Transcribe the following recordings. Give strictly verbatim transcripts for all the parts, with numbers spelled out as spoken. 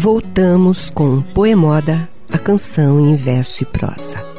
Voltamos com Poemoda, a canção em verso e prosa.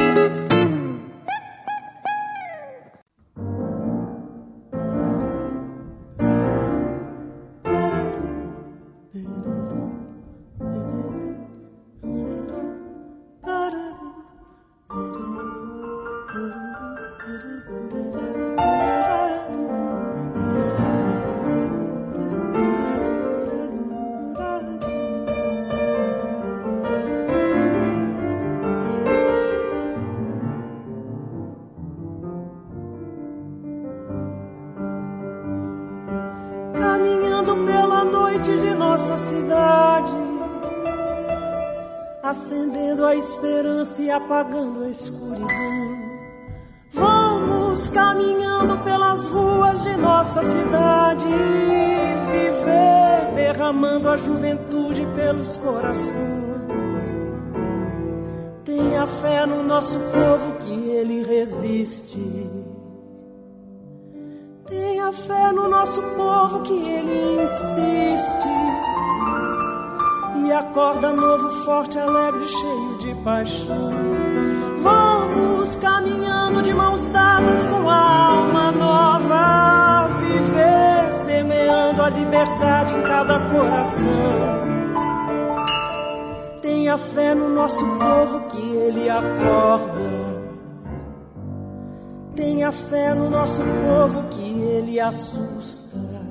Acendendo a esperança e apagando a escuridão. Vamos caminhando pelas ruas de nossa cidade, viver derramando a juventude pelos corações. Tenha fé no nosso povo que ele resiste. Tenha fé no nosso povo que ele insiste. E acorda novo, forte, alegre, cheio de paixão. Vamos caminhando de mãos dadas com a alma nova, viver semeando a liberdade em cada coração. Tenha fé no nosso povo que ele acorda. Tenha fé no nosso povo que ele assusta.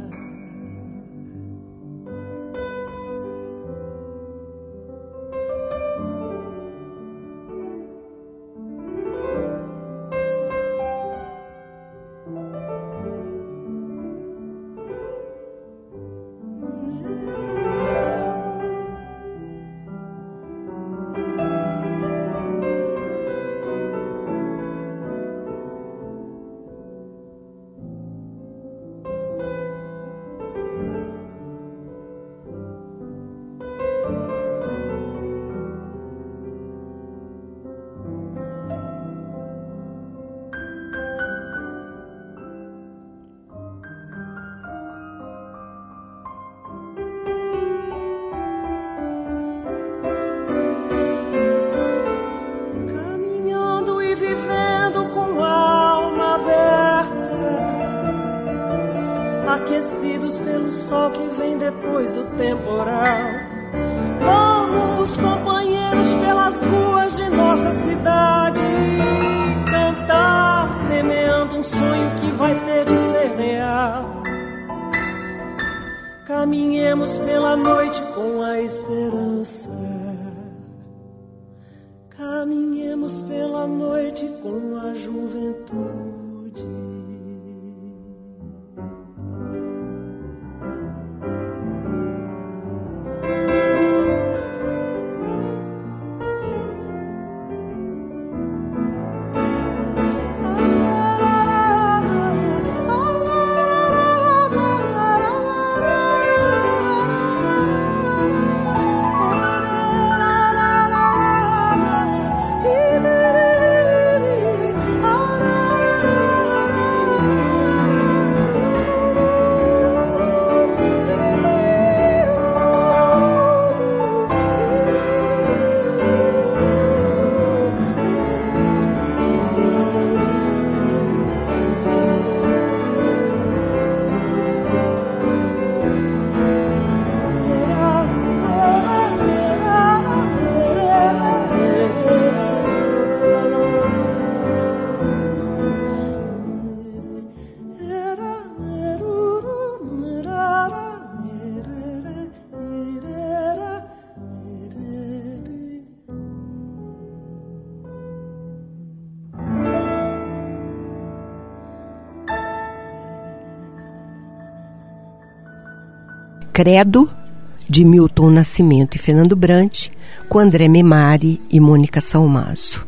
Aquecidos pelo sol que vem depois do temporal. Vamos, companheiros, pelas ruas de nossa cidade, cantar, semeando um sonho que vai ter de ser real. Caminhemos pela noite com a esperança. Caminhemos pela noite com a juventude. Credo, de Milton Nascimento e Fernando Brant, com André Memari e Mônica Salmazo.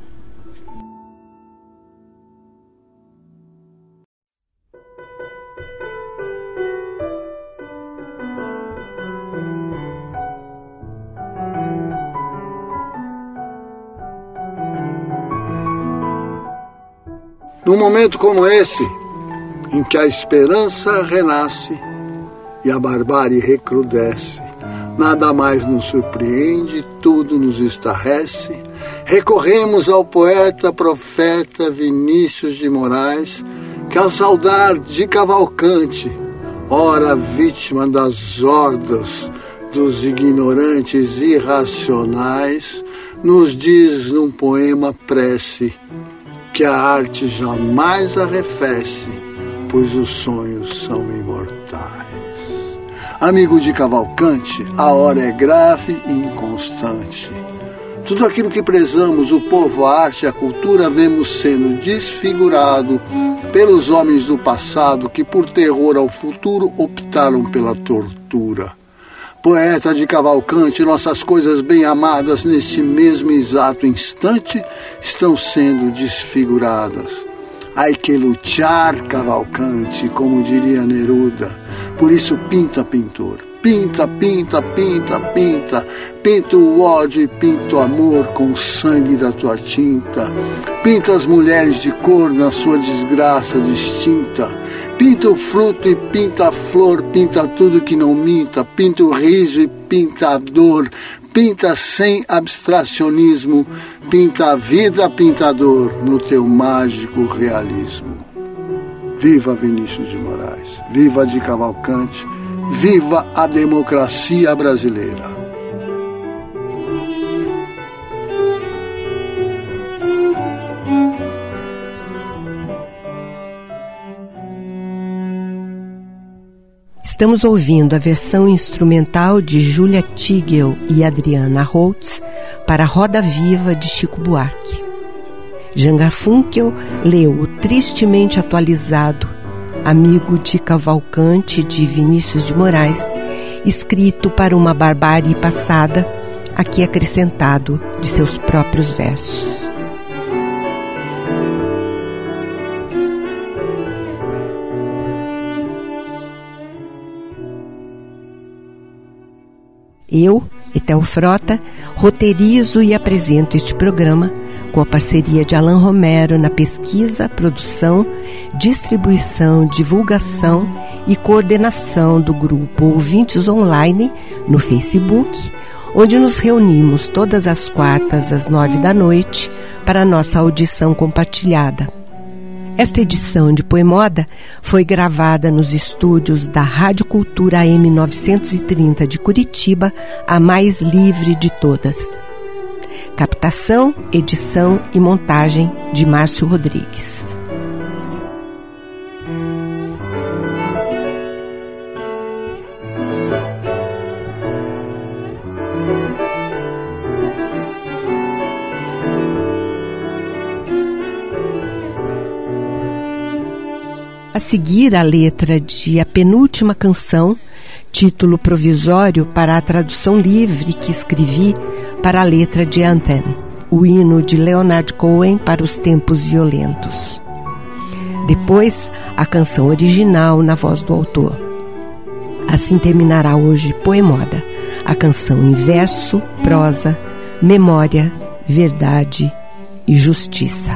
Num momento como esse, em que a esperança renasce e a barbárie recrudesce, Nada mais nos surpreende, tudo nos estarrece. Recorremos ao poeta, profeta Vinícius de Moraes, que ao saudar de Cavalcante, ora vítima das hordas dos ignorantes irracionais, nos diz num poema prece que a arte jamais arrefece, pois os sonhos são imortais. Amigo de Cavalcante, a hora é grave e inconstante. Tudo aquilo que prezamos, o povo, a arte, a cultura, vemos sendo desfigurado pelos homens do passado que, por terror ao futuro, optaram pela tortura. Poeta de Cavalcante, nossas coisas bem amadas neste mesmo exato instante estão sendo desfiguradas. Há que lutar, Cavalcante, como diria Neruda. Por isso pinta, pintor. Pinta, pinta, pinta, pinta. Pinta o ódio e pinta o amor com o sangue da tua tinta. Pinta as mulheres de cor na sua desgraça distinta. Pinta o fruto e pinta a flor. Pinta tudo que não minta. Pinta o riso e pinta a dor. Pinta sem abstracionismo. Pinta a vida, pintador, no teu mágico realismo. Viva Vinícius de Moraes. Viva de Cavalcante. Viva a democracia brasileira! Estamos ouvindo a versão instrumental de Júlia Tigel e Adriana Holtz para Roda Viva de Chico Buarque. Jean Garfunkel leu o tristemente atualizado Amigo de Cavalcante, de Vinícius de Moraes, escrito para uma barbárie passada, aqui acrescentado de seus próprios versos. Eu, Etel Frota, roteirizo e apresento este programa com a parceria de Alain Romero na pesquisa, produção, distribuição, divulgação e coordenação do grupo Ouvintes Online no Facebook, onde nos reunimos todas as quartas às nove da noite para a nossa audição compartilhada. Esta edição de Poemoda foi gravada nos estúdios da Rádio Cultura A M novecentos e trinta de Curitiba, a mais livre de todas. Captação, edição e montagem de Márcio Rodrigues. A seguir, a letra de A Penúltima Canção, título provisório para a tradução livre que escrevi para a letra de Anthem, o hino de Leonard Cohen para os tempos violentos. Depois, a canção original na voz do autor. Assim terminará hoje Poemoda, a canção em verso, prosa, memória, verdade e justiça.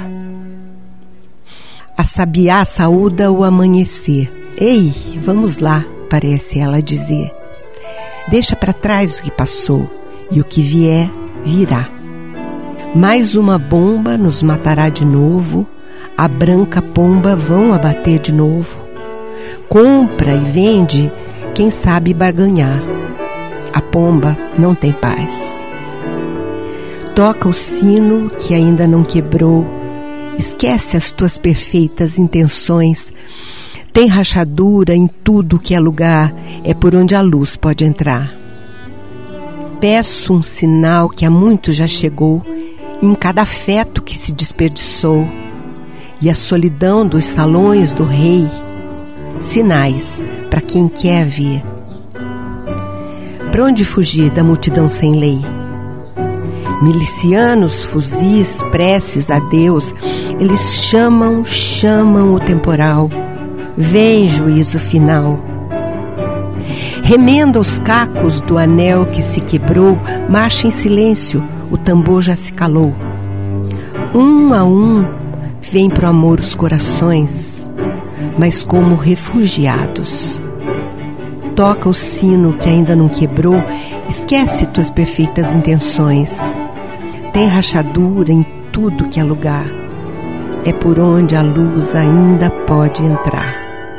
A sabiá saúda o amanhecer. Ei, vamos lá, parece ela dizer. Deixa para trás o que passou, e o que vier, virá. Mais uma bomba nos matará de novo, a branca pomba vão abater de novo. Compra e vende, quem sabe barganhar. A pomba não tem paz. Toca o sino que ainda não quebrou. Esquece as tuas perfeitas intenções. Tem rachadura em tudo que é lugar, é por onde a luz pode entrar. Peço um sinal que há muito já chegou, em cada afeto que se desperdiçou, e a solidão dos salões do rei, sinais para quem quer ver. Pra onde fugir da multidão sem lei? Milicianos, fuzis, preces a Deus, eles chamam, chamam o temporal. Vem juízo final. Remenda os cacos do anel que se quebrou, marcha em silêncio, o tambor já se calou. Um a um vem pro amor os corações, mas como refugiados. toca o sino que ainda não quebrou, esquece tuas perfeitas intenções. Tem rachadura em tudo que é lugar. É por onde a luz ainda pode entrar.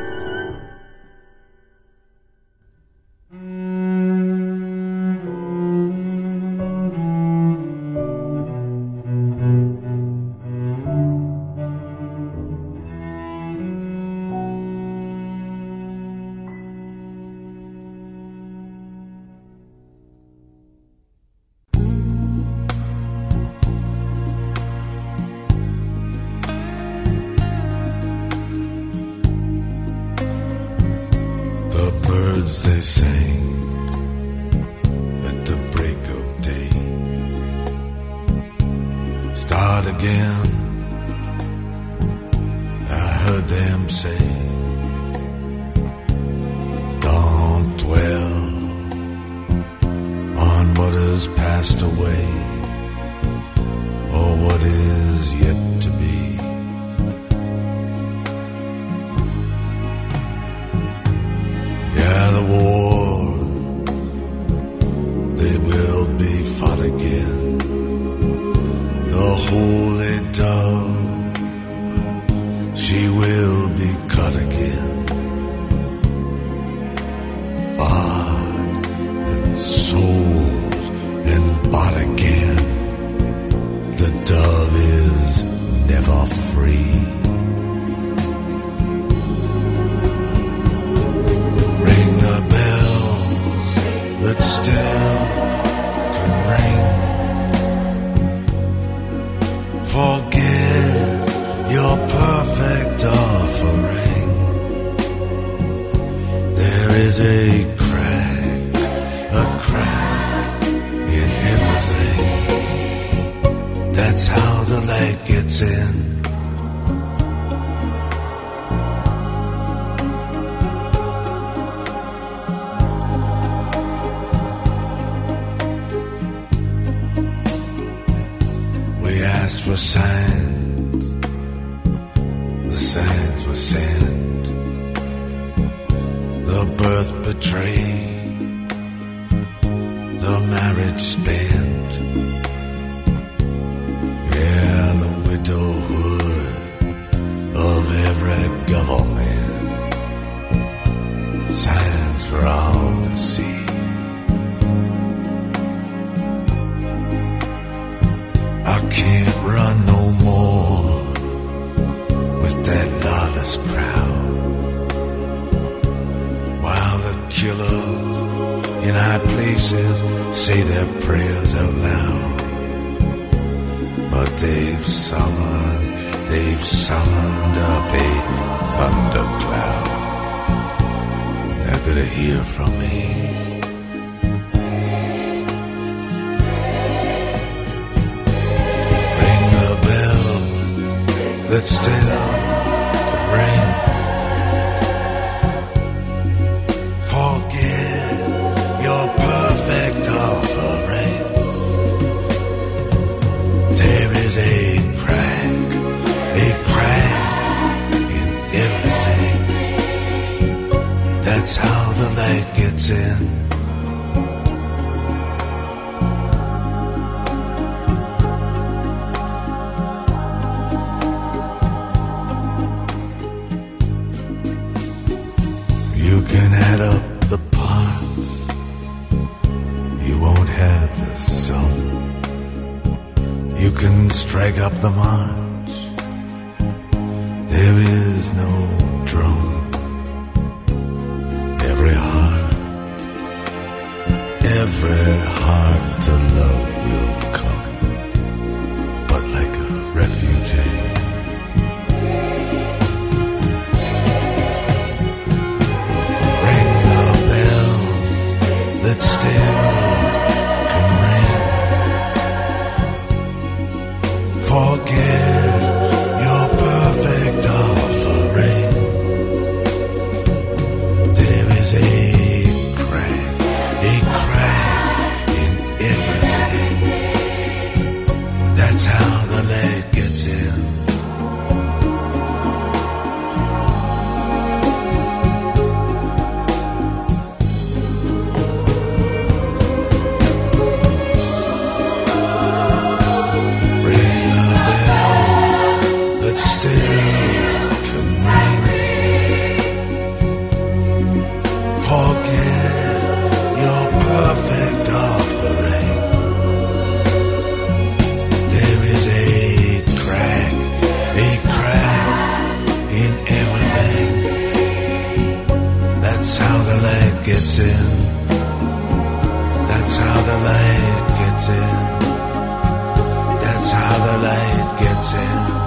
They sang at the break of day. Start again, I heard them say. Don't dwell on what has passed away, or what is yet to be. Yeah, the war, they will be fought again. The holy dove, she will be cut again. Bought and sold and bought again. The dove is never free. That still can ring. Forget your perfect offering. There is a crack, a crack in everything. That's how the light gets in. For signs, the signs were sent. The birth betrayed, the marriage spent. Yeah, the widowhood of every government. Signs for all to see. I can't run no more with that lawless crowd, while the killers in high places say their prayers out loud. But they've summoned, they've summoned up a thundercloud. They're gonna hear from me. That still could ring. Forget your perfect offering. There is a crack, a crack in everything. That's how the light gets in. You can add up the parts, you won't have the sum. You can strike up the march, there is no drum. Every heart, every heart to love will come, but like a refugee. That still can ring. Forget your perfect offering. There is a crack, a crack in everything. That's how the light gets in. in. That's how the light gets in. That's how the light gets in.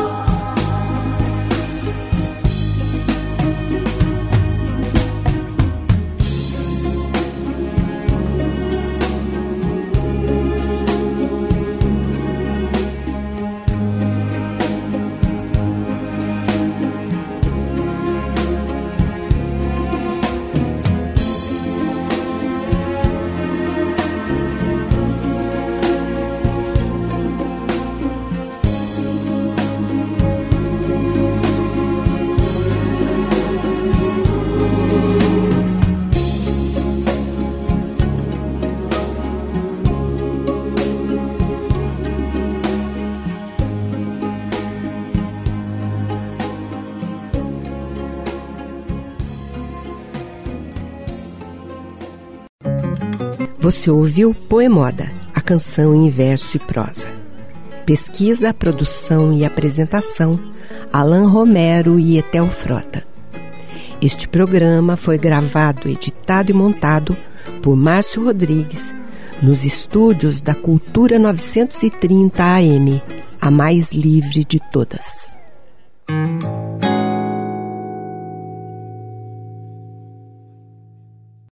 Você ouviu Poemoda, a canção em verso e prosa. Pesquisa, produção e apresentação, Alan Romero e Etel Frota. Este programa foi gravado, editado e montado por Márcio Rodrigues, nos estúdios da Cultura novecentos e trinta A M, a mais livre de todas.